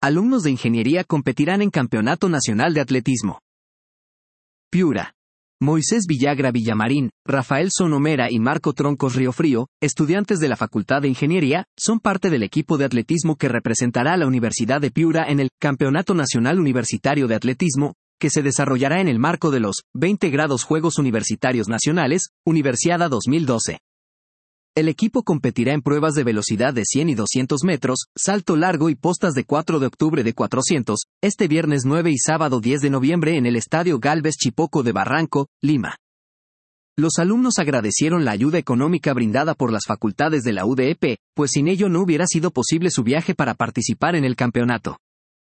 Alumnos de ingeniería competirán en Campeonato Nacional de Atletismo. Piura. Moisés Villagra Villamarín, Rafael Sonomera y Marco Troncos Riofrío, estudiantes de la Facultad de Ingeniería, son parte del equipo de atletismo que representará a la Universidad de Piura en el Campeonato Nacional Universitario de Atletismo, que se desarrollará en el marco de los 20 grados Juegos Universitarios Nacionales, Universiada 2012. El equipo competirá en pruebas de velocidad de 100 y 200 metros, salto largo y postas de 4 de octubre de 400, este viernes 9 y sábado 10 de noviembre en el Estadio Gálvez Chipoco de Barranco, Lima. Los alumnos agradecieron la ayuda económica brindada por las facultades de la UDEP, pues sin ello no hubiera sido posible su viaje para participar en el campeonato.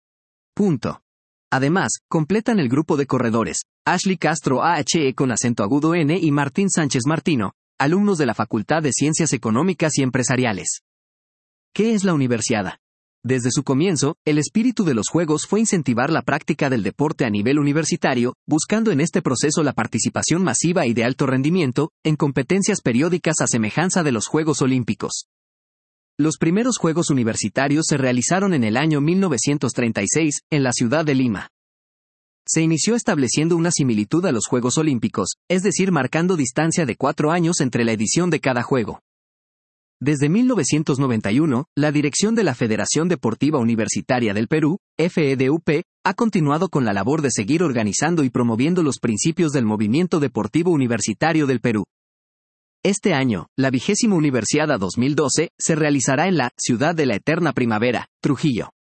Además, completan el grupo de corredores, Ashley Castro AHE con acento agudo N y Martín Sánchez Martino, alumnos de la Facultad de Ciencias Económicas y Empresariales. ¿Qué es la Universiada? Desde su comienzo, el espíritu de los Juegos fue incentivar la práctica del deporte a nivel universitario, buscando en este proceso la participación masiva y de alto rendimiento, en competencias periódicas a semejanza de los Juegos Olímpicos. Los primeros Juegos Universitarios se realizaron en el año 1936, en la ciudad de Lima. Se inició estableciendo una similitud a los Juegos Olímpicos, es decir, marcando distancia de 4 años entre la edición de cada juego. Desde 1991, la dirección de la Federación Deportiva Universitaria del Perú, FEDUP, ha continuado con la labor de seguir organizando y promoviendo los principios del movimiento deportivo universitario del Perú. Este año, la 20ª Universiada 2012 se realizará en la Ciudad de la Eterna Primavera, Trujillo.